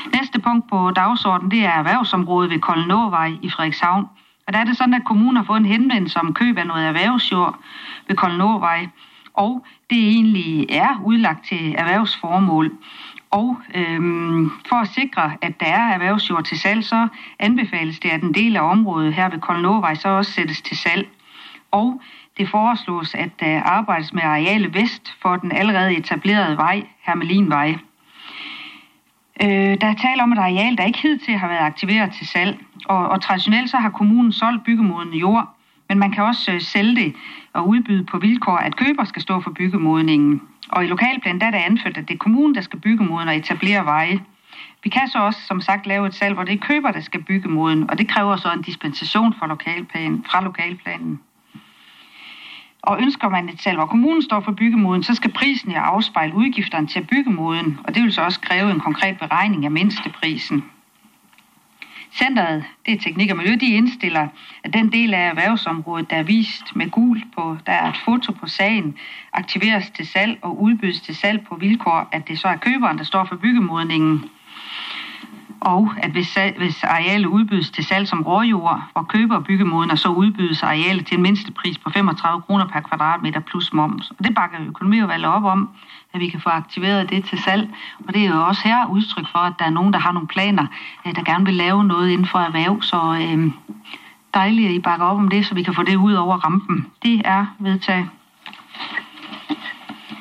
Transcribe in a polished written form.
Næste punkt på dagsordenen, det er erhvervsområdet ved Koldenåvej i Frederikshavn. Og der er det sådan, at kommunen har fået en henvendelse om køb af noget erhvervsjord ved Koldenåvej, og det egentlig er udlagt til erhvervsformål. Og for at sikre, at der er erhvervsjord til salg, så anbefales det, at en del af området her ved Koldenåvej så også sættes til salg. Og det foreslås, at der arbejdes med areale vest for den allerede etablerede vej, Hermelinvej. Der er tale om et areal, der ikke hidtil har været aktiveret til salg, og traditionelt så har kommunen solgt byggemoden jord, men man kan også sælge det og udbyde på vilkår, at køber skal stå for byggemodningen. Og i lokalplanen der er det anført, at det er kommunen, der skal bygge moden og etablere veje. Vi kan så også, som sagt, lave et salg, hvor det er køber, der skal bygge moden, og det kræver så en dispensation fra lokalplanen. Og ønsker man et salg, hvor kommunen står for byggemoden, så skal prisen jo afspejle udgifterne til at bygge moden, og det vil så også kræve en konkret beregning af mindsteprisen. Centeret, det er Teknik og Miljø, de indstiller, at den del af erhvervsområdet, der er vist med gul på, der er et foto på sagen, aktiveres til salg og udbydes til salg på vilkår, at det så er køberen, der står for byggemodningen. Og at hvis arealet udbydes til salg som råjord, hvor køber byggemoden, og så udbydes arealet til en mindstepris på 35 kroner per kvadratmeter plus moms. Og det bakker økonomiudvalget op om, at vi kan få aktiveret det til salg. Og det er jo også her udtryk for, at der er nogen, der har nogle planer, der gerne vil lave noget inden for erhverv. Så dejligt, at I bakker op om det, så vi kan få det ud over rampen. Det er vedtaget.